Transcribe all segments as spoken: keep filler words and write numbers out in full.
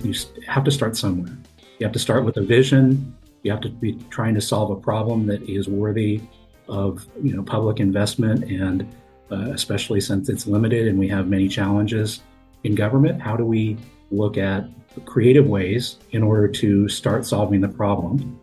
you have to start somewhere. You have to start with a vision. You have to be trying to solve a problem that is worthy of, you know, public investment, and uh, especially since it's limited and we have many challenges in government. How do we look at creative ways in order to start solving the problem?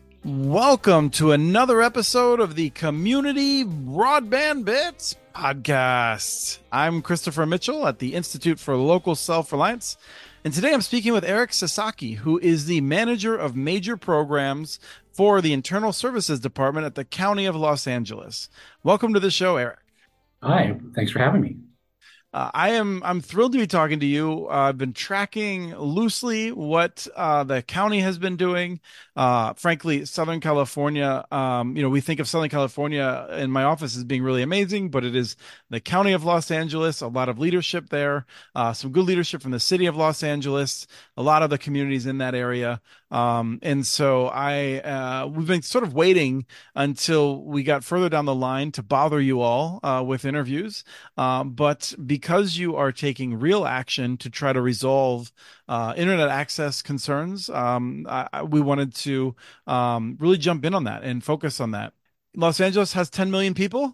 Welcome to another episode of the Community Broadband Bits podcast. I'm Christopher Mitchell at the Institute for Local Self-Reliance, and today I'm speaking with Eric Sasaki, who is the manager of major programs for the Internal Services Department at the County of Los Angeles. Welcome to the show, Eric. Hi, thanks for having me. Uh, I am I'm thrilled to be talking to you. Uh, I've been tracking loosely what uh, the county has been doing. Uh, frankly, Southern California, um, you know, we think of Southern California in my office as being really amazing, but it is the county of Los Angeles, a lot of leadership there, uh, some good leadership from the city of Los Angeles, a lot of the communities in that area. Um, and so I, uh, we've been sort of waiting until we got further down the line to bother you all uh, with interviews. Um, but because you are taking real action to try to resolve uh, internet access concerns, um, I, we wanted to um, really jump in on that and focus on that. Los Angeles has ten million people.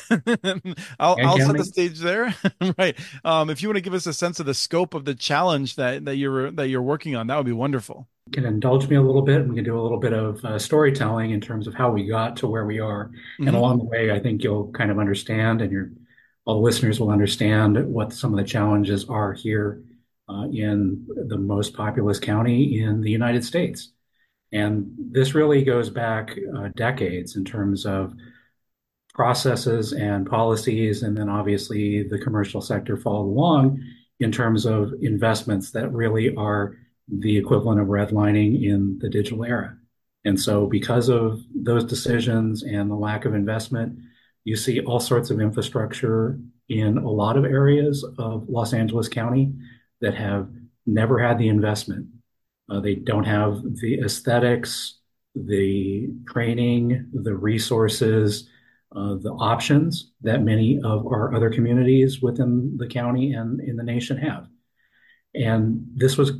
I'll, And I'll set the counting. stage there. Right. Um, if you want to give us a sense of the scope of the challenge that, that you're that you're working on, that would be wonderful. You can indulge me a little bit. We can do a little bit of uh, storytelling in terms of how we got to where we are. And Hmm. along the way, I think you'll kind of understand, and your all the listeners will understand what some of the challenges are here uh, in the most populous county in the United States. And this really goes back uh, decades in terms of processes and policies, and then obviously the commercial sector followed along in terms of investments that really are the equivalent of redlining in the digital era. And so, because of those decisions and the lack of investment, you see all sorts of infrastructure in a lot of areas of Los Angeles County that have never had the investment. Uh, they don't have the aesthetics, the training, the resources, uh, the options that many of our other communities within the county and in the nation have. And this was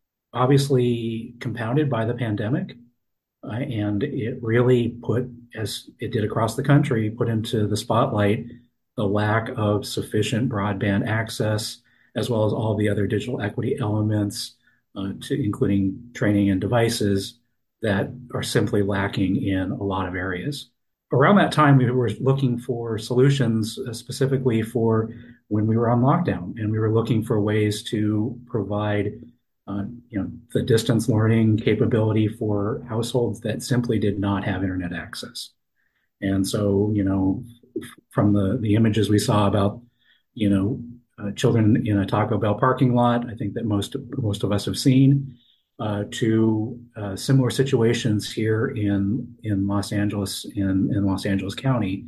obviously compounded by the pandemic. Uh, and it really put, as it did across the country, put into the spotlight the lack of sufficient broadband access, as well as all the other digital equity elements, uh, to including training and devices that are simply lacking in a lot of areas. Around that time, we were looking for solutions uh, specifically for when we were on lockdown, and we were looking for ways to provide uh, you know, the distance learning capability for households that simply did not have internet access. And so, you know, from the, the images we saw about, you know, uh, children in a Taco Bell parking lot, I think that most, most of us have seen, uh, to uh, similar situations here in, in Los Angeles, in, in Los Angeles County.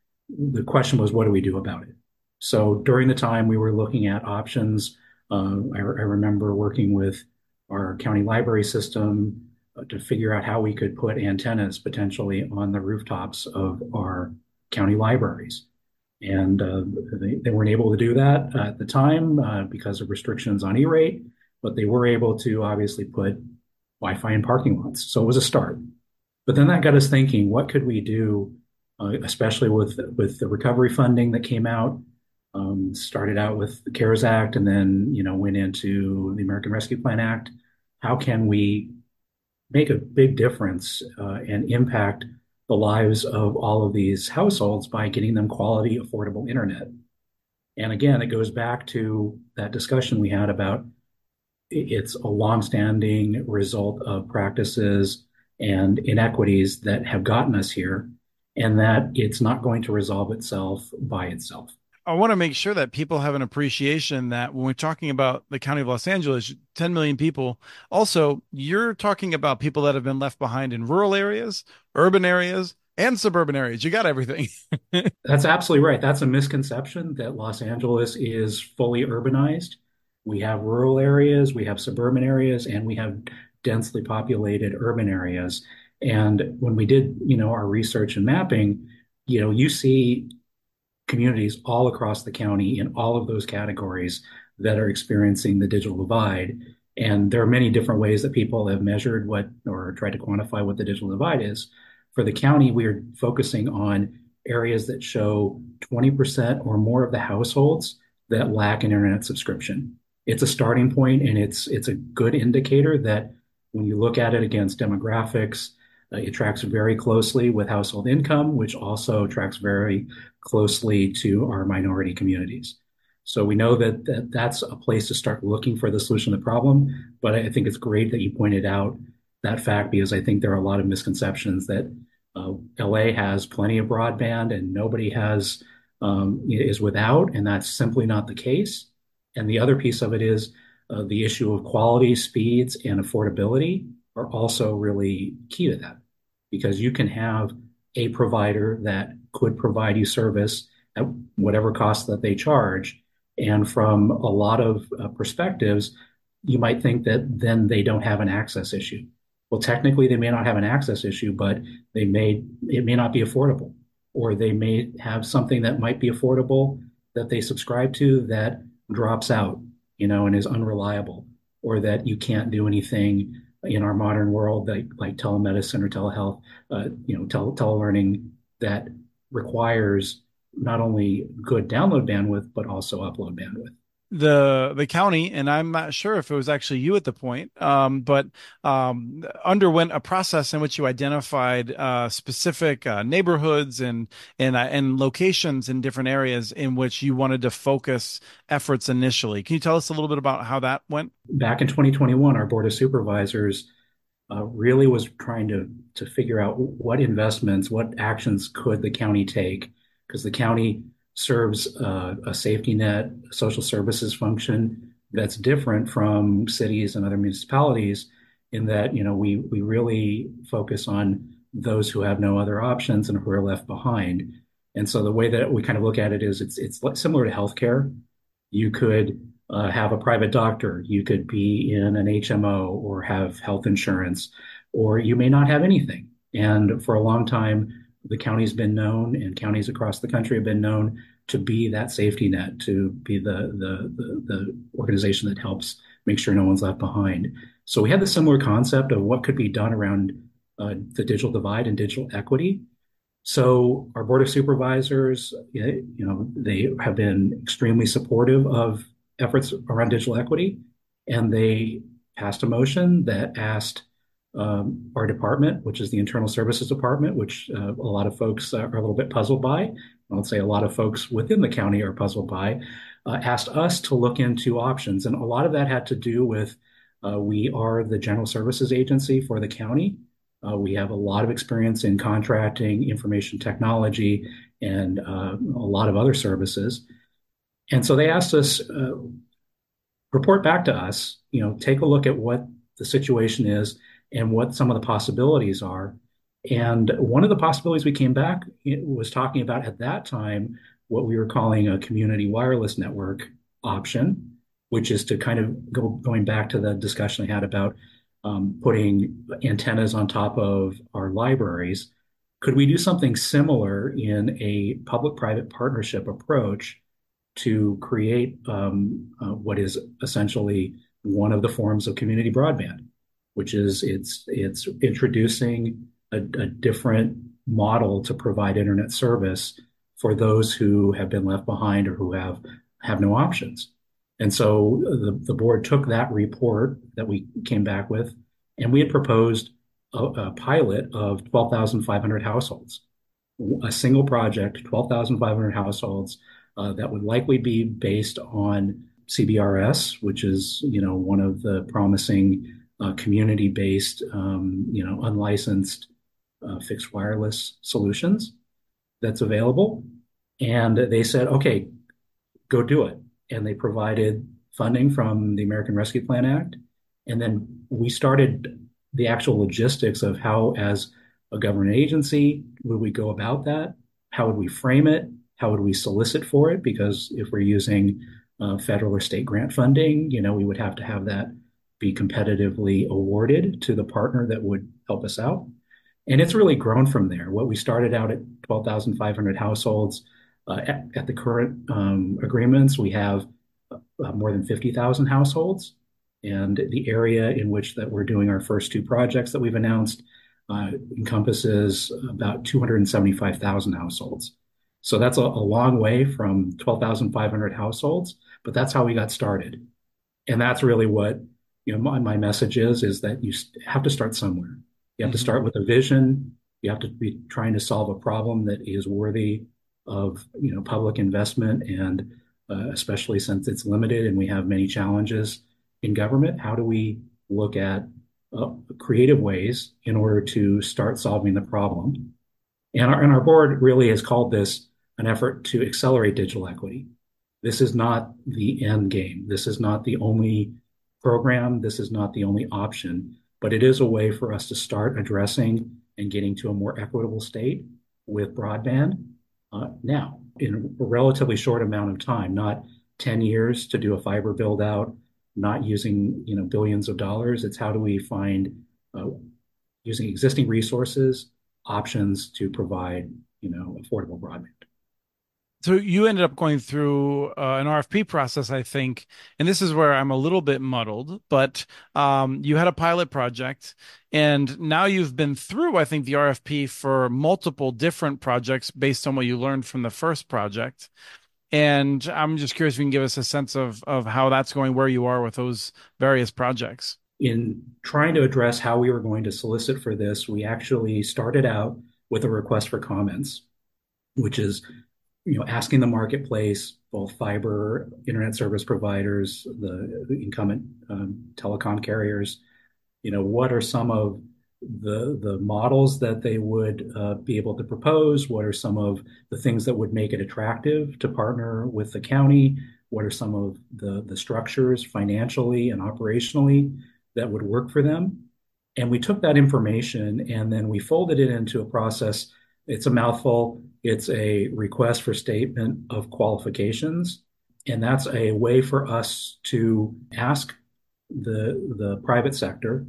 The question was, what do we do about it? So during the time we were looking at options, uh, I, I remember working with our county library system uh, to figure out how we could put antennas potentially on the rooftops of our county libraries. And uh, they, they weren't able to do that at the time uh, because of restrictions on E-rate, but they were able to obviously put Wi-Fi in parking lots. So it was a start. But then that got us thinking, what could we do, uh, especially with, with the recovery funding that came out? Um, started out with the CARES Act, and then, you know, went into the American Rescue Plan Act. How can we make a big difference uh, and impact the lives of all of these households by getting them quality, affordable internet? And again, it goes back to that discussion we had about it's a longstanding result of practices and inequities that have gotten us here, and that it's not going to resolve itself by itself. I want to make sure that people have an appreciation that when we're talking about the county of Los Angeles, ten million people, also, you're talking about people that have been left behind in rural areas, urban areas, and suburban areas. You got everything. That's absolutely right. That's a misconception that Los Angeles is fully urbanized. We have rural areas, we have suburban areas, and we have densely populated urban areas. And when we did, you know, our research and mapping, you know, you see communities all across the county in all of those categories that are experiencing the digital divide. And there are many different ways that people have measured what or tried to quantify what the digital divide is. For the county, we are focusing on areas that show twenty percent or more of the households that lack an internet subscription. It's a starting point, and it's it's a good indicator that when you look at it against demographics, uh, it tracks very closely with household income, which also tracks very closely to our minority communities. So we know that, that that's a place to start looking for the solution to the problem. But I think it's great that you pointed out that fact, because I think there are a lot of misconceptions that uh, L A has plenty of broadband and nobody has um, is without, and that's simply not the case. And the other piece of it is uh, the issue of quality, speeds, and affordability are also really key to that, because you can have a provider that could provide you service at whatever cost that they charge. And from a lot of uh, perspectives, you might think that then they don't have an access issue. Well, technically, they may not have an access issue, but they may it may not be affordable, or they may have something that might be affordable that they subscribe to that drops out, you know, and is unreliable, or that you can't do anything in our modern world like like telemedicine or telehealth, uh, you know, tele telelearning that requires not only good download bandwidth but also upload bandwidth. the the county, and I'm not sure if it was actually you at the point, um, but um, underwent a process in which you identified uh, specific uh, neighborhoods and and uh, and locations in different areas in which you wanted to focus efforts initially. Can you tell us a little bit about how that went? Back in twenty twenty-one, our board of supervisors uh, really was trying to to figure out what investments, what actions could the county take, because the county serves uh, a safety net, a social services function that's different from cities and other municipalities, in that, you know, we we really focus on those who have no other options and who are left behind. And so the way that we kind of look at it is it's it's similar to healthcare. You could uh, have a private doctor, you could be in an H M O or have health insurance, or you may not have anything. And for a long time, the county's been known, and counties across the country have been known to be that safety net, to be the the the, the organization that helps make sure no one's left behind. So we had the similar concept of what could be done around uh, the digital divide and digital equity. So our board of supervisors, you know, they have been extremely supportive of efforts around digital equity, and they passed a motion that asked um, our department, which is the Internal Services Department, which uh, a lot of folks are a little bit puzzled by. I would say a lot of folks within the county are puzzled by, uh, asked us to look into options. And a lot of that had to do with uh, we are the general services agency for the county. Uh, we have a lot of experience in contracting, information technology, and uh, a lot of other services. And so they asked us, uh, report back to us, you know, take a look at what the situation is and what some of the possibilities are. And one of the possibilities we came back was talking about at that time what we were calling a community wireless network option, which is to kind of go going back to the discussion I had about um, putting antennas on top of our libraries. Could we do something similar in a public-private partnership approach to create um, uh, what is essentially one of the forms of community broadband, which is it's it's introducing a, a different model to provide internet service for those who have been left behind or who have have no options. And so the, the board took that report that we came back with, and we had proposed a, a pilot of twelve thousand five hundred households, a single project, twelve thousand five hundred households uh, that would likely be based on C B R S, which is, you know, one of the promising uh, community-based, um, you know, unlicensed uh, fixed wireless solutions that's available. And they said, okay, go do it. And they provided funding from the American Rescue Plan Act. And then we started the actual logistics of how, as a government agency, would we go about that? How would we frame it? How would we solicit for it? Because if we're using uh, federal or state grant funding, you know, we would have to have that be competitively awarded to the partner that would help us out. And it's really grown from there. What we started out at twelve thousand five hundred households, uh, at, at the current um, agreements, we have uh, more than fifty thousand households. And the area in which that we're doing our first two projects that we've announced uh, encompasses about two hundred seventy-five thousand households. So that's a, a long way from twelve thousand five hundred households, but that's how we got started. And that's really what, you know, my, my message is, is that you have to start somewhere. You have to Hmm. start with a vision. You have to be trying to solve a problem that is worthy of, you know, public investment. And uh, especially since it's limited and we have many challenges in government, how do we look at uh, creative ways in order to start solving the problem? And our, and our board really has called this an effort to accelerate digital equity. This is not the end game. This is not the only program. This is not the only option, but it is a way for us to start addressing and getting to a more equitable state with broadband uh, now in a relatively short amount of time, not ten years to do a fiber build out, not using, you know, billions of dollars. It's how do we find uh, using existing resources, options to provide, you know, affordable broadband. So you ended up going through uh, an R F P process, I think, and this is where I'm a little bit muddled, but um, you had a pilot project, and now you've been through, I think, the R F P for multiple different projects based on what you learned from the first project. And I'm just curious if you can give us a sense of of how that's going, where you are with those various projects. In trying to address how we were going to solicit for this, we actually started out with a request for comments, which is, you know, asking the marketplace, both fiber, internet service providers, the incumbent um, telecom carriers, you know, what are some of the the models that they would uh, be able to propose? What are some of the things that would make it attractive to partner with the county? What are some of the the structures financially and operationally that would work for them? And we took that information and then we folded it into a process. It's a mouthful. It's a request for statement of qualifications. And that's a way for us to ask the the private sector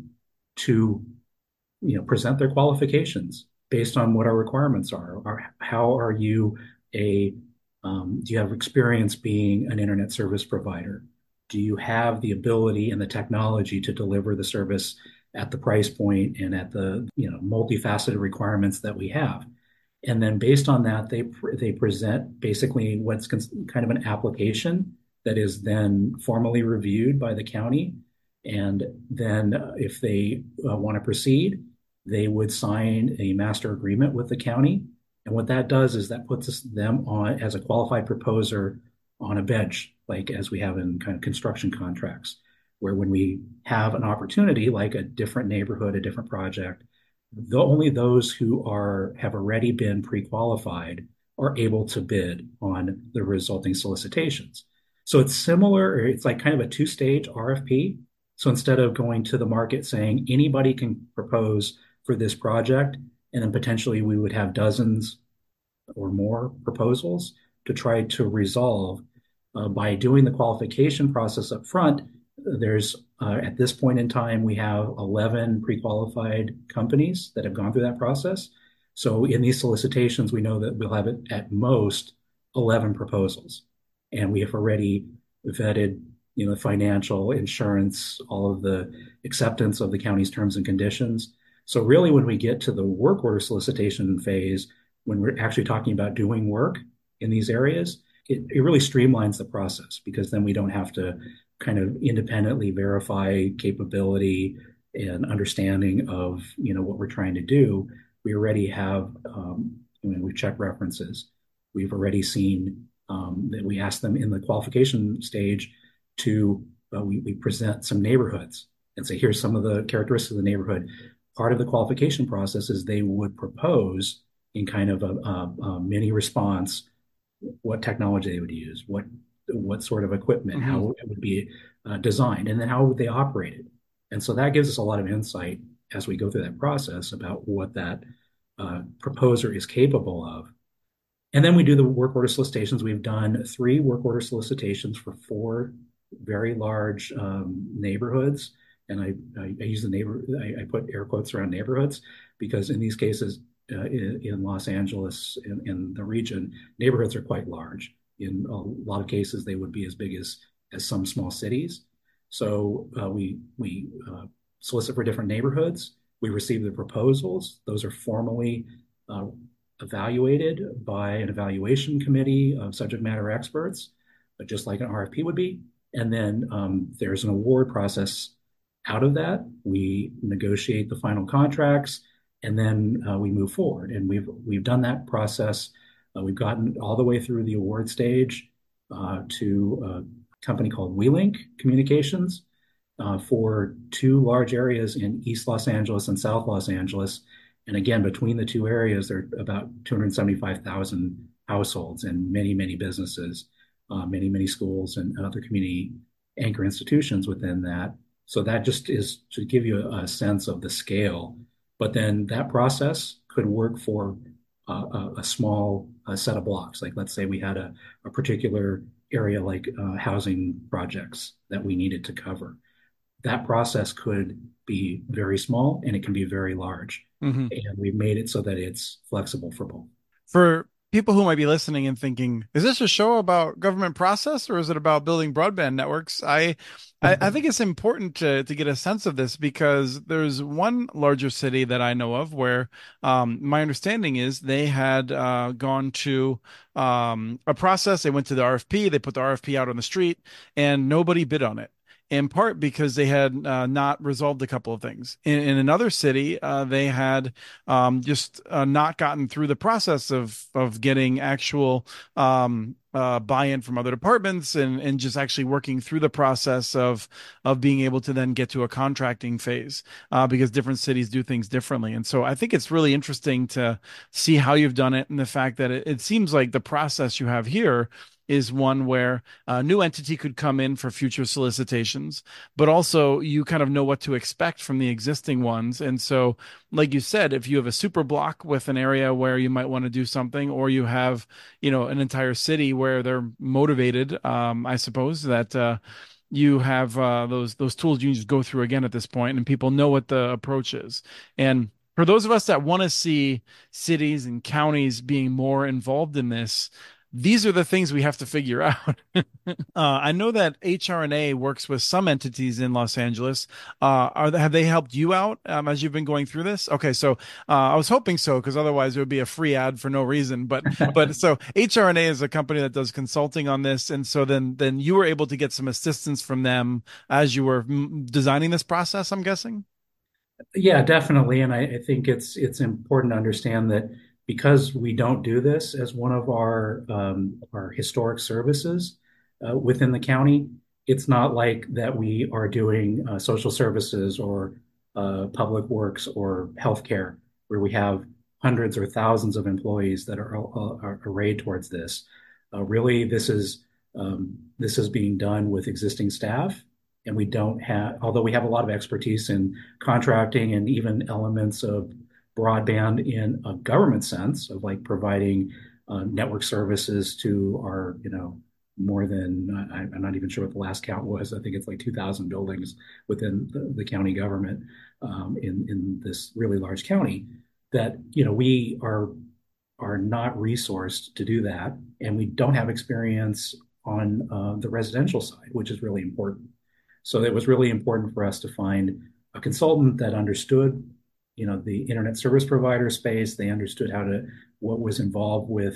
to, you know, present their qualifications based on what our requirements are. Are how are you a um, do you have experience being an internet service provider? Do you have the ability and the technology to deliver the service at the price point and at the, you know, multifaceted requirements that we have? And then based on that, they they present basically what's kind of an application that is then formally reviewed by the county. And then uh, if they uh, want to proceed, they would sign a master agreement with the county. And what that does is that puts us, them on as a qualified proposer on a bench, like as we have in kind of construction contracts, where when we have an opportunity, like a different neighborhood, a different project, the only those who are have already been pre-qualified are able to bid on the resulting solicitations. So it's similar, it's like kind of a two-stage R F P. So instead of going to the market saying anybody can propose for this project, and then potentially we would have dozens or more proposals to try to resolve uh, by doing the qualification process up front. There's uh, at this point in time, we have eleven pre-qualified companies that have gone through that process. So in these solicitations, we know that we'll have it at most eleven proposals. And we have already vetted, you know, financial, insurance, all of the acceptance of the county's terms and conditions. So really, when we get to the work order solicitation phase, when we're actually talking about doing work in these areas, it, it really streamlines the process because then we don't have to kind of independently verify capability and understanding of, you know, what we're trying to do. We already have, um, I mean, we've checked references. We've already seen um, that we ask them in the qualification stage to, uh, we, we present some neighborhoods and say, here's some of the characteristics of the neighborhood. Part of the qualification process is they would propose in kind of a, a, a mini response what technology they would use, what what sort of equipment, Hmm. how it would be uh, designed, and then how would they operate it. And so that gives us a lot of insight as we go through that process about what that uh, proposer is capable of. And then we do the work order solicitations. We've done three work order solicitations for four very large um, neighborhoods. And I, I, I use the neighbor, I, I put air quotes around neighborhoods because in these cases, uh, in, in Los Angeles, in, in the region, neighborhoods are quite large. In a lot of cases, they would be as big as as some small cities. So uh, we we uh, solicit for different neighborhoods. We receive the proposals. Those are formally uh, evaluated by an evaluation committee of subject matter experts, but just like an R F P would be. And then um, there's an award process out of that. We negotiate the final contracts, and then uh, we move forward. And we've we've done that process. Uh, we've gotten all the way through the award stage uh, to a company called WeLink Communications uh, for two large areas in East Los Angeles and South Los Angeles. And again, between the two areas, there are about two hundred seventy-five thousand households and many, many businesses, uh, many, many schools and other community anchor institutions within that. So that just is to give you a, a sense of the scale. But then that process could work for uh, a, a small uh, set of blocks. Like let's say we had a, a particular area like uh, housing projects that we needed to cover. That process could be very small and it can be very large. Mm-hmm. And we've made it so that it's flexible for both. For people who might be listening and thinking, is this a show about government process or is it about building broadband networks? I I, I think it's important to to get a sense of this because there's one larger city that I know of where um, my understanding is they had uh, gone to um, a process. They went to the R F P. They put the R F P out on the street, and nobody bid on it. In part because they had uh, not resolved a couple of things. In, in another city, uh, they had um, just uh, not gotten through the process of of getting actual um, uh, buy-in from other departments and and just actually working through the process of of being able to then get to a contracting phase uh, because different cities do things differently. And so I think it's really interesting to see how you've done it and the fact that it, it seems like the process you have here is one where a new entity could come in for future solicitations, but also you kind of know what to expect from the existing ones. And so, like you said, if you have a super block with an area where you might want to do something, or you have, you know, an entire city where they're motivated, um, I suppose that uh, you have uh, those those tools you can just go through again at this point, and people know what the approach is. And for those of us that want to see cities and counties being more involved in this, these are the things we have to figure out. uh, I know that H R N A works with some entities in Los Angeles. Uh, are they, have they helped you out um, as you've been going through this? Okay, so uh, I was hoping so because otherwise it would be a free ad for no reason. But but so H R N A is a company that does consulting on this, and so then then you were able to get some assistance from them as you were mm, designing this process, I'm guessing. Yeah, definitely. And I, I think it's it's important to understand that because we don't do this as one of our um, our historic services uh, within the county, it's not like that we are doing uh, social services or uh, public works or healthcare where we have hundreds or thousands of employees that are, are arrayed towards this. Uh, really, this is um, this is being done with existing staff, and we don't have, although we have a lot of expertise in contracting and even elements of broadband in a government sense of like providing uh, network services to our, you know, more than, I, I'm not even sure what the last count was. I think it's like two thousand buildings within the, the county government um, in, in this really large county that, you know, we are, are not resourced to do that. And we don't have experience on uh, the residential side, which is really important. So it was really important for us to find a consultant that understood, you know, the internet service provider space. They understood how to, what was involved with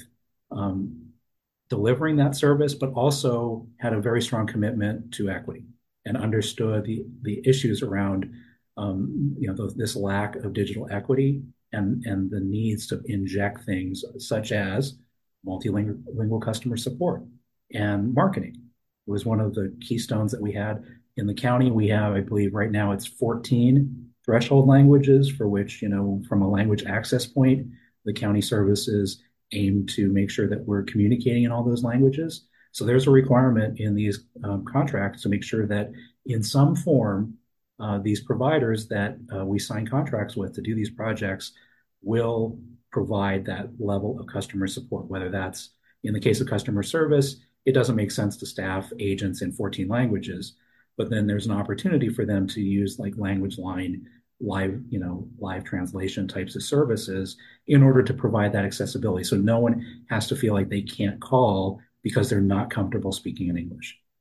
um, delivering that service, but also had a very strong commitment to equity and understood the the issues around, um, you know, th- this lack of digital equity and and the needs to inject things such as multilingual customer support and marketing. It was one of the keystones that we had in the county. We have, I believe, right now it's fourteen threshold languages for which, you know, from a language access point, the county services aim to make sure that we're communicating in all those languages. So there's a requirement in these um, contracts to make sure that in some form, uh, these providers that uh, we sign contracts with to do these projects will provide that level of customer support, whether that's in the case of customer service, it doesn't make sense to staff agents in fourteen languages, but then there's an opportunity for them to use like language line, live, you know, live translation types of services in order to provide that accessibility. So no one has to feel like they can't call because they're not comfortable speaking in English.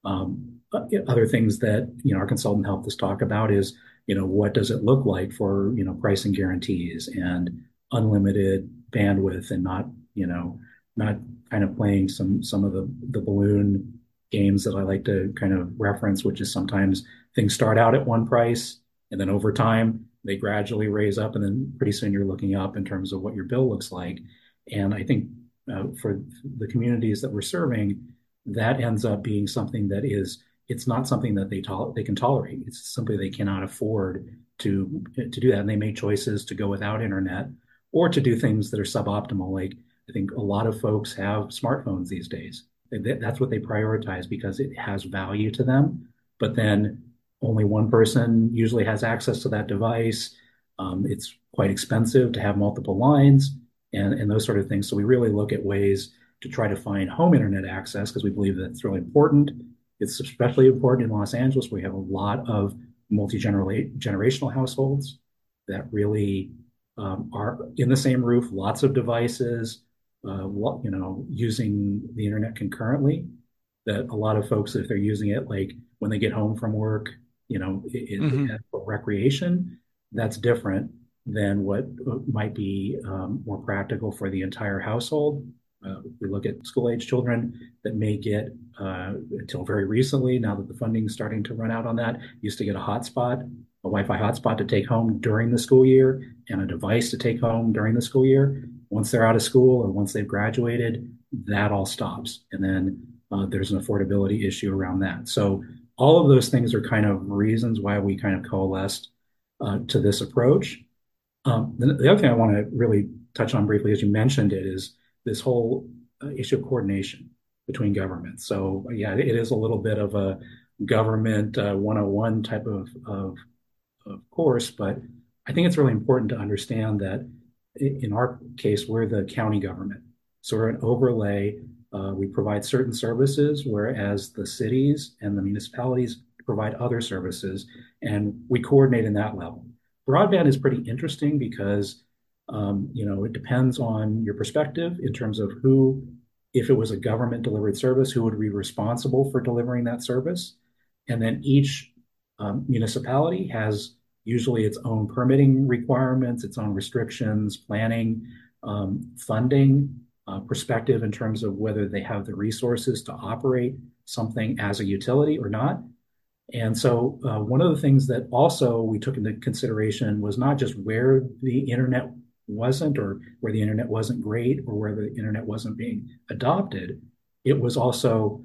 Um, other things that, you know, our consultant helped us talk about is, you know, what does it look like for, you know, pricing guarantees and unlimited bandwidth and not, you know, not kind of playing some some of the the balloon games that I like to kind of reference, which is sometimes things start out at one price and then over time they gradually raise up and then pretty soon you're looking up in terms of what your bill looks like. And I think uh, for the communities that we're serving, that ends up being something that is it's not something that they tol- they can tolerate. It's simply they cannot afford to to do that, and they make choices to go without internet or to do things that are suboptimal. Like I think a lot of folks have smartphones these days. That's what they prioritize because it has value to them. But then only one person usually has access to that device. Um, it's quite expensive to have multiple lines and, and those sort of things. So we really look at ways to try to find home internet access because we believe that it's really important. It's especially important in Los Angeles, where we have a lot of multi-generational households that really um, are in the same roof, lots of devices, uh, you know, using the internet concurrently. That a lot of folks, if they're using it, like when they get home from work, you know, it, Mm-hmm. it, for recreation, that's different than what might be um, more practical for the entire household. Uh, we look at school age children that may get, uh, until very recently, now that the funding is starting to run out on that, used to get a hotspot, a Wi-Fi hotspot to take home during the school year and a device to take home during the school year. Once they're out of school or once they've graduated, that all stops. And then uh, there's an affordability issue around that. So all of those things are kind of reasons why we kind of coalesced uh, to this approach. Um, the, the other thing I want to really touch on briefly, as you mentioned it, is this whole uh, issue of coordination between governments. So yeah, it is a little bit of a government uh, one oh one type of, of, of course, but I think it's really important to understand that in our case, we're the county government. So we're an overlay. Uh, we provide certain services, whereas the cities and the municipalities provide other services, and we coordinate in that level. Broadband is pretty interesting because um, you know, it depends on your perspective in terms of who, if it was a government delivered service, who would be responsible for delivering that service. And then each um, municipality has usually its own permitting requirements, its own restrictions, planning, um, funding, uh, perspective in terms of whether they have the resources to operate something as a utility or not. And so uh, one of the things that also we took into consideration was not just where the internet wasn't or where the internet wasn't great or where the internet wasn't being adopted. It was also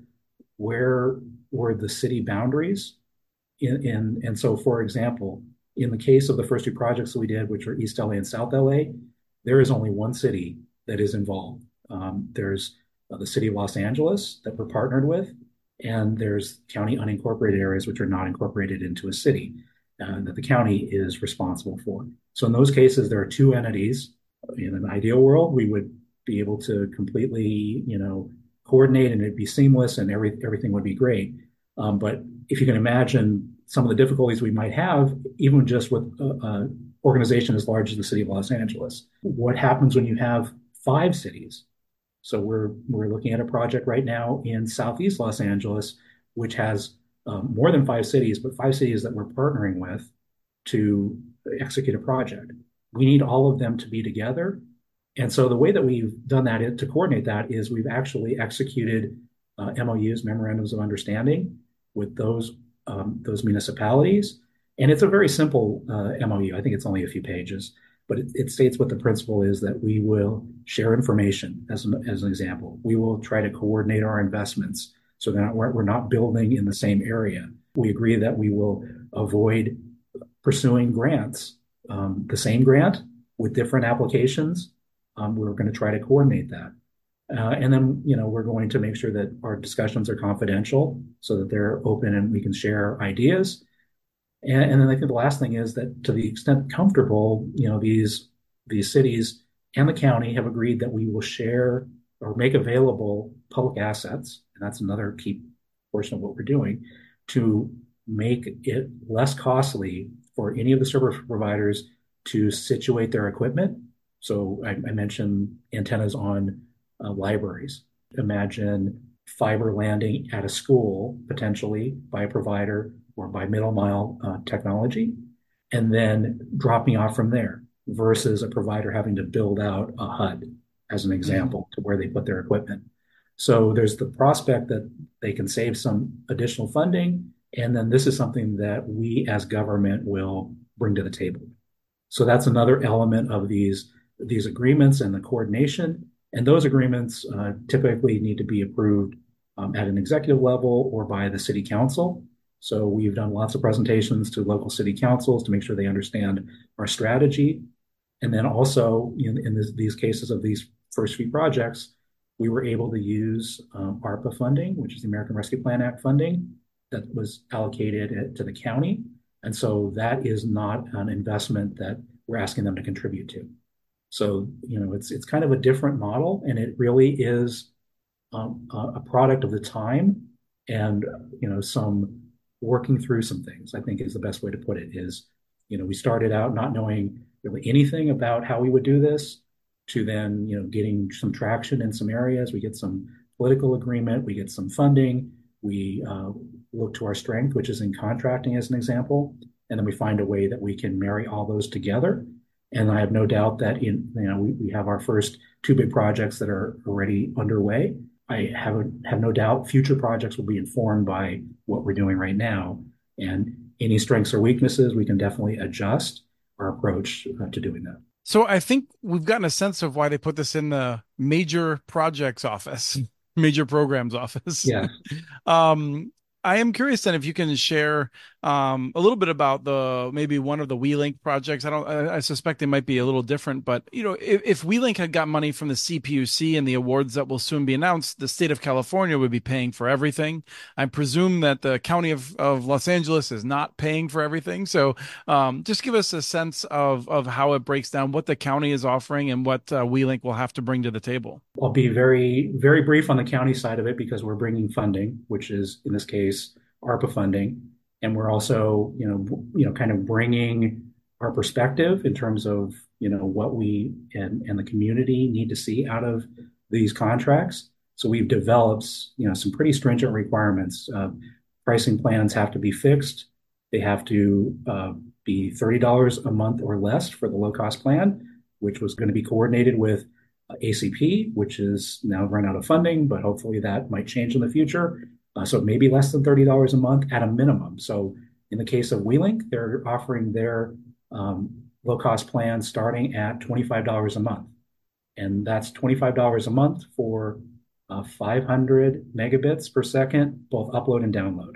where were the city boundaries. In, in, and so, for example, in the case of the first two projects that we did, which are East L A and South L A, there is only one city that is involved. Um, there's uh, the city of Los Angeles that we're partnered with, and there's county unincorporated areas which are not incorporated into a city uh, that the county is responsible for. So in those cases, there are two entities. In an ideal world, we would be able to completely, you know, coordinate and it'd be seamless and every, everything would be great. Um, but if you can imagine some of the difficulties we might have, even just with an organization as large as the city of Los Angeles, what happens when you have five cities? So we're we're looking at a project right now in Southeast Los Angeles, which has um, more than five cities, but five cities that we're partnering with to execute a project. We need all of them to be together. And so the way that we've done that to coordinate that is we've actually executed uh, M O Us, memorandums of understanding, with those um, those municipalities. And it's a very simple uh, M O U. I think it's only a few pages, but it, it states what the principle is that we will share information as an, as an example. We will try to coordinate our investments so that we're, we're not building in the same area. We agree that we will avoid pursuing grants, um, the same grant with different applications. Um, we're going to try to coordinate that. Uh, and then, you know, we're going to make sure that our discussions are confidential so that they're open and we can share ideas. And, and then I think the last thing is that to the extent comfortable, you know, these these cities and the county have agreed that we will share or make available public assets, and that's another key portion of what we're doing, to make it less costly for any of the service providers to situate their equipment. So I, I mentioned antennas on uh, libraries. Imagine fiber landing at a school, potentially by a provider or by middle mile uh, technology, and then dropping off from there versus a provider having to build out a H U D, as an Mm-hmm. example, to where they put their equipment. So there's the prospect that they can save some additional funding. And then this is something that we as government will bring to the table. So that's another element of these, these agreements and the coordination. And those agreements uh, typically need to be approved um, at an executive level or by the city council. So we've done lots of presentations to local city councils to make sure they understand our strategy. And then also in, in this, these cases of these first few projects, we were able to use um, ARPA funding, which is the American Rescue Plan Act funding that was allocated to the county. And so that is not an investment that we're asking them to contribute to. So, you know, it's it's kind of a different model, and it really is um, a product of the time and, you know, some working through some things, I think is the best way to put it is, you know, we started out not knowing really anything about how we would do this to then, you know, getting some traction in some areas. We get some political agreement, we get some funding, we uh, look to our strength, which is in contracting as an example, and then we find a way that we can marry all those together. And I have no doubt that in, you know, we, we have our first two big projects that are already underway. I have, have no doubt future projects will be informed by what we're doing right now. And any strengths or weaknesses, we can definitely adjust our approach uh, to doing that. So I think we've gotten a sense of why they put this in the major projects office, major programs office. Yeah. Um, I am curious then if you can share um, a little bit about the maybe one of the WeLink projects. I don't. I, I suspect they might be a little different, but you know, if, if WeLink had got money from the C P U C and the awards that will soon be announced, the state of California would be paying for everything. I presume that the county of, of Los Angeles is not paying for everything. So um, just give us a sense of of how it breaks down, what the county is offering, and what uh, WeLink will have to bring to the table. I'll be very, very brief on the county side of it because we're bringing funding, which is in this case ARPA funding, and we're also, you know, you know, kind of bringing our perspective in terms of, you know, what we and and the community need to see out of these contracts. So we've developed, you know, some pretty stringent requirements. Uh, pricing plans have to be fixed. They have to uh, be thirty dollars a month or less for the low cost plan, which was going to be coordinated with A C P, which is now run out of funding, but hopefully that might change in the future. Uh, so maybe less than thirty dollars a month at a minimum. So in the case of WeLink, they're offering their um, low-cost plan starting at twenty-five dollars a month. And that's twenty-five dollars a month for uh, five hundred megabits per second, both upload and download.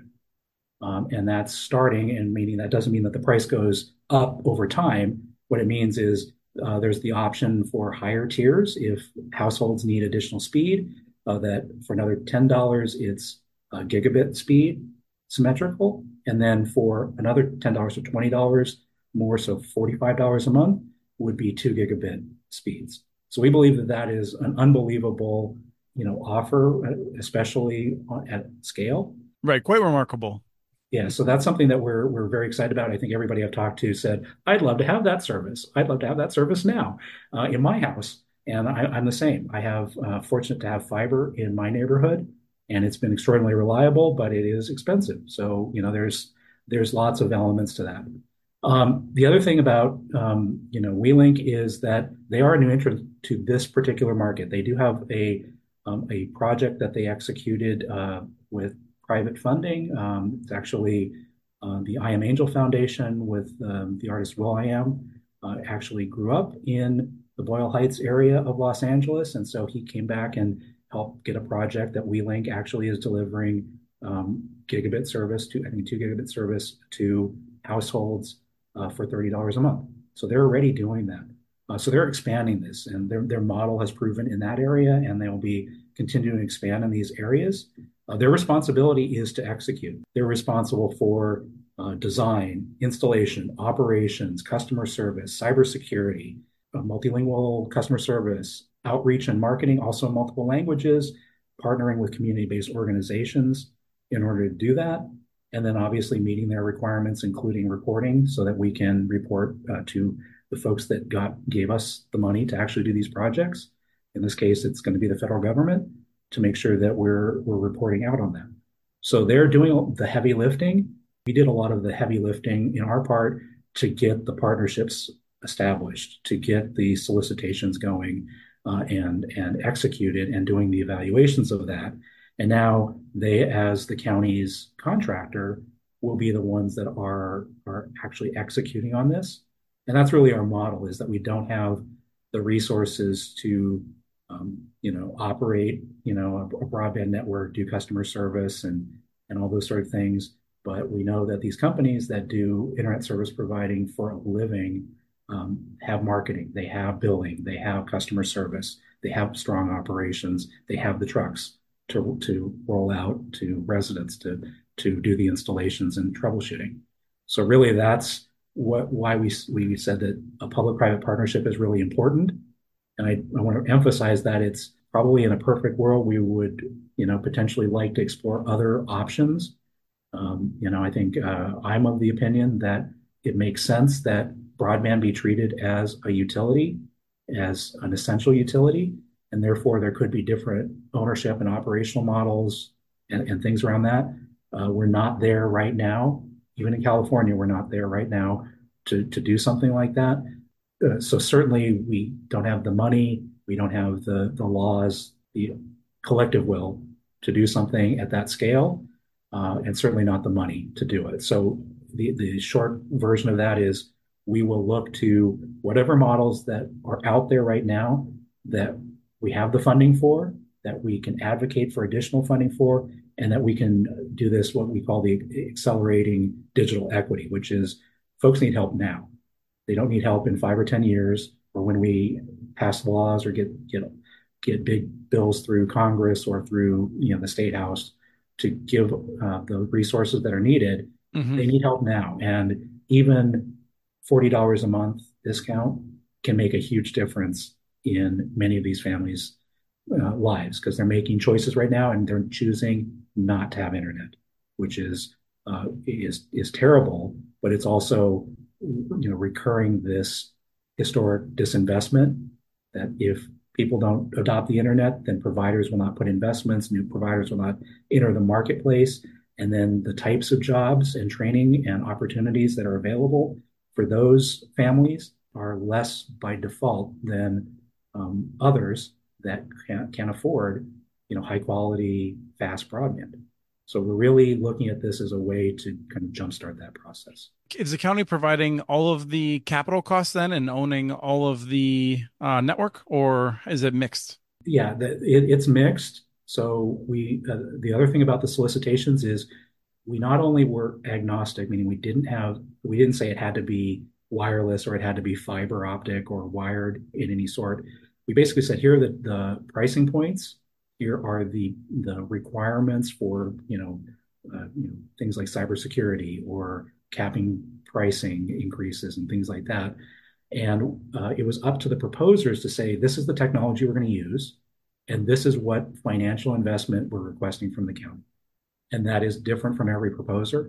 Um, and that's starting, and meaning that doesn't mean that the price goes up over time. What it means is uh, there's the option for higher tiers if households need additional speed, uh, that for another ten dollars, it's uh, gigabit speed symmetrical. And then for another ten dollars to twenty dollars more, so forty-five dollars a month would be two gigabit speeds. So we believe that that is an unbelievable, you know, offer, especially at scale. Right, quite remarkable. Yeah, so that's something that we're we're very excited about. I think everybody I've talked to said, "I'd love to have that service. I'd love to have that service now uh, in my house." And I, I'm the same. I have uh, fortunate to have fiber in my neighborhood, and it's been extraordinarily reliable, but it is expensive. So you know, there's there's lots of elements to that. Um, the other thing about um, you know WeLink is that they are a new entrant to this particular market. They do have a um, a project that they executed uh, with private funding. Um, it's actually uh, the I Am Angel Foundation with um, the artist will.i.am uh, actually grew up in the Boyle Heights area of Los Angeles. And so he came back and helped get a project that WeLink actually is delivering um, gigabit service to, I think, two gigabit service to households uh, for thirty dollars a month. So they're already doing that. Uh, so they're expanding this, and their, their model has proven in that area, and they'll be continuing to expand in these areas. Uh, their responsibility is to execute. They're responsible for uh, design, installation, operations, customer service, cybersecurity, uh, multilingual customer service, outreach and marketing, also in multiple languages, partnering with community-based organizations in order to do that. And then obviously meeting their requirements, including reporting, so that we can report uh, to the folks that got gave us the money to actually do these projects. In this case, it's going to be the federal government, to make sure that we're we're reporting out on them. So they're doing the heavy lifting. We did a lot of the heavy lifting in our part to get the partnerships established, to get the solicitations going, uh, and and executed, and doing the evaluations of that. And now they, as the county's contractor, will be the ones that are are actually executing on this. And that's really our model, is that we don't have the resources to um, you know, operate, you know, a, a broadband network, do customer service and and all those sort of things. But we know that these companies that do internet service providing for a living um, have marketing, they have billing, they have customer service, they have strong operations, they have the trucks to to roll out to residents to to do the installations and troubleshooting. So really, that's what why we we said that a public-private partnership is really important. And I, I want to emphasize that it's probably, in a perfect world, we would, you know, potentially like to explore other options. Um, you know, I think uh, I'm of the opinion that it makes sense that broadband be treated as a utility, as an essential utility, and therefore there could be different ownership and operational models and, and things around that. Uh, we're not there right now. Even in California, we're not there right now to, to do something like that. Uh, so certainly we don't have the money, we don't have the, the laws, the collective will to do something at that scale, uh, and certainly not the money to do it. So the, the short version of that is we will look to whatever models that are out there right now that we have the funding for, that we can advocate for additional funding for, and that we can do this, what we call the accelerating digital equity, which is folks need help now. They don't need help in five or ten years, or when we pass laws or get get get big bills through Congress or through, you know, the state house to give uh, the resources that are needed. Mm-hmm. They need help now, and even forty dollars a month discount can make a huge difference in many of these families' uh, lives, because they're making choices right now and they're choosing not to have internet, which is uh, is is terrible, but it's also, you know, recurring this historic disinvestment that if people don't adopt the internet, then providers will not put investments, new providers will not enter the marketplace. And then the types of jobs and training and opportunities that are available for those families are less by default than um, others that can, can afford, you know, high quality, fast broadband. So we're really looking at this as a way to kind of jumpstart that process. Is the county providing all of the capital costs then and owning all of the uh, network, or is it mixed? Yeah, the, it, it's mixed. So we uh, the other thing about the solicitations is we not only were agnostic, meaning we didn't have we didn't say it had to be wireless or it had to be fiber optic or wired in any sort. We basically said, here are the, the pricing points. Here are the the requirements for, you know, uh, you know, things like cybersecurity or capping pricing increases and things like that. And uh, it was up to the proposers to say, this is the technology we're going to use, and this is what financial investment we're requesting from the county. And that is different from every proposer.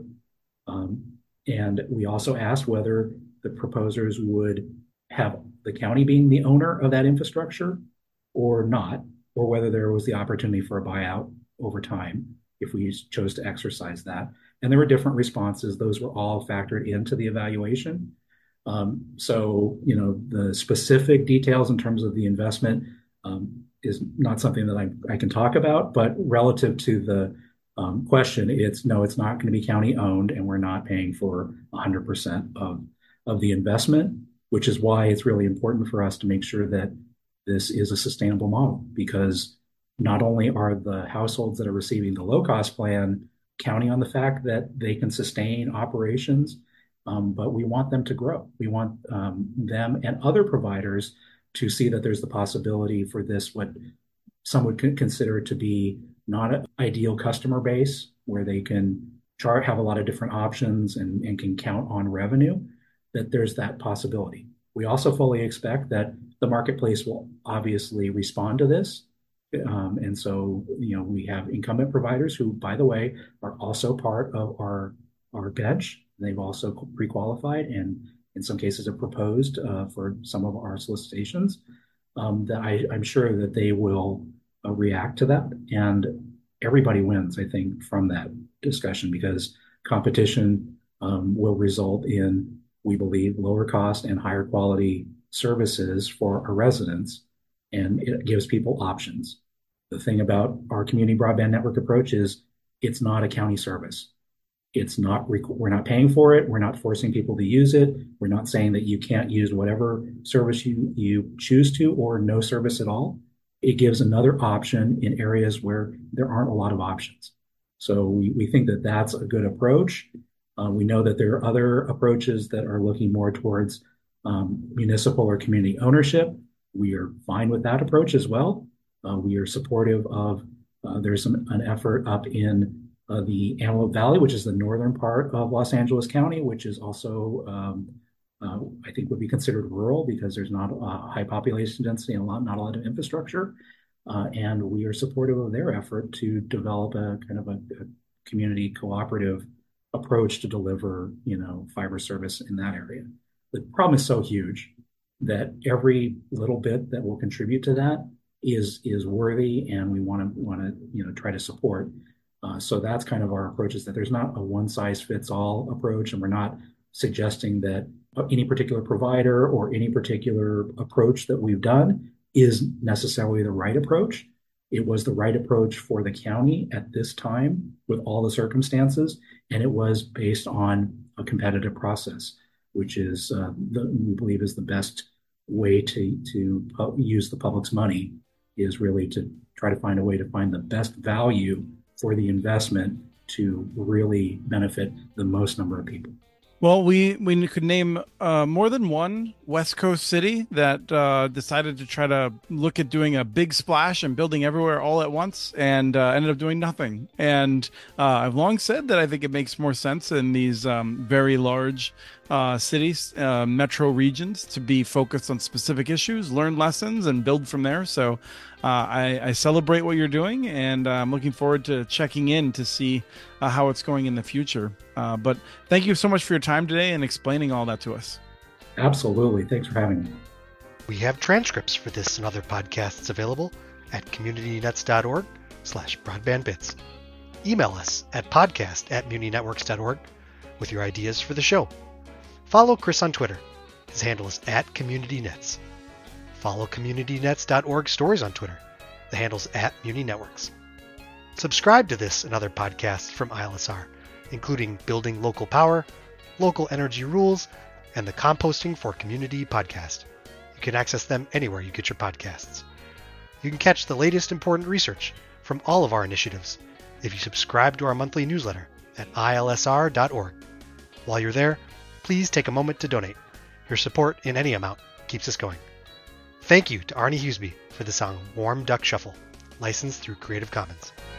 Um, and we also asked whether the proposers would have the county being the owner of that infrastructure or not, or whether there was the opportunity for a buyout over time if we chose to exercise that. And there were different responses. Those were all factored into the evaluation. Um, so, you know, the specific details in terms of the investment um, is not something that I, I can talk about, but relative to the um, question, it's no, it's not going to be county owned, and we're not paying for one hundred percent of, of the investment, which is why it's really important for us to make sure that this is a sustainable model, because not only are the households that are receiving the low cost plan counting on the fact that they can sustain operations, um, but we want them to grow. We want um, them and other providers to see that there's the possibility for this, what some would consider to be not an ideal customer base, where they can chart, have a lot of different options and, and can count on revenue, that there's that possibility. We also fully expect that the marketplace will obviously respond to this. Um, and so, you know, we have incumbent providers who, by the way, are also part of our, our bench. They've also pre-qualified and in some cases have proposed uh, for some of our solicitations, um, that I, I'm sure that they will uh, react to that. And everybody wins, I think, from that discussion because competition um, will result in, we believe, lower cost and higher quality services for our residents, and it gives people options. The thing about our community broadband network approach is it's not a county service. It's not, we're not paying for it. We're not forcing people to use it. We're not saying that you can't use whatever service you, you choose to or no service at all. It gives another option in areas where there aren't a lot of options. So we, we think that that's a good approach. Uh, we know that there are other approaches that are looking more towards um, municipal or community ownership. We are fine with that approach as well. Uh, we are supportive of, uh, there's an, an effort up in uh, the Antelope Valley, which is the northern part of Los Angeles County, which is also, um, uh, I think would be considered rural because there's not a high population density and a lot, not a lot of infrastructure. Uh, and we are supportive of their effort to develop a kind of a, a community cooperative approach to deliver, you know, fiber service in that area. The problem is so huge that every little bit that will contribute to that is is worthy, and we want to want to you know try to support. Uh, so that's kind of our approach, is that there's not a one size fits all approach, and we're not suggesting that any particular provider or any particular approach that we've done is necessarily the right approach. It was the right approach for the county at this time with all the circumstances, and it was based on a competitive process, which is uh, the, we believe is the best way to to use the public's money, is really to try to find a way to find the best value for the investment to really benefit the most number of people. Well, we, we could name uh, more than one West Coast city that uh, decided to try to look at doing a big splash and building everywhere all at once, and uh, ended up doing nothing. And uh, I've long said that I think it makes more sense in these um, very large uh, cities, uh, metro regions, to be focused on specific issues, learn lessons, and build from there. So uh, I, I celebrate what you're doing, and uh, I'm looking forward to checking in to see uh, how it's going in the future. Uh, but thank you so much for your time today and explaining all that to us. Absolutely. Thanks for having me. We have transcripts for this and other podcasts available at communitynets.org slash broadbandbits. Email us at podcast at muninetworks.org with your ideas for the show. Follow Chris on Twitter. His handle is at CommunityNets. Follow communitynets dot org stories on Twitter. The handle's at MuniNetworks. Subscribe to this and other podcasts from I L S R, including Building Local Power, Local Energy Rules, and the Composting for Community podcast. You can access them anywhere you get your podcasts. You can catch the latest important research from all of our initiatives if you subscribe to our monthly newsletter at I L S R dot org. While you're there, please take a moment to donate. Your support in any amount keeps us going. Thank you to Arnie Huseby for the song Warm Duck Shuffle, licensed through Creative Commons.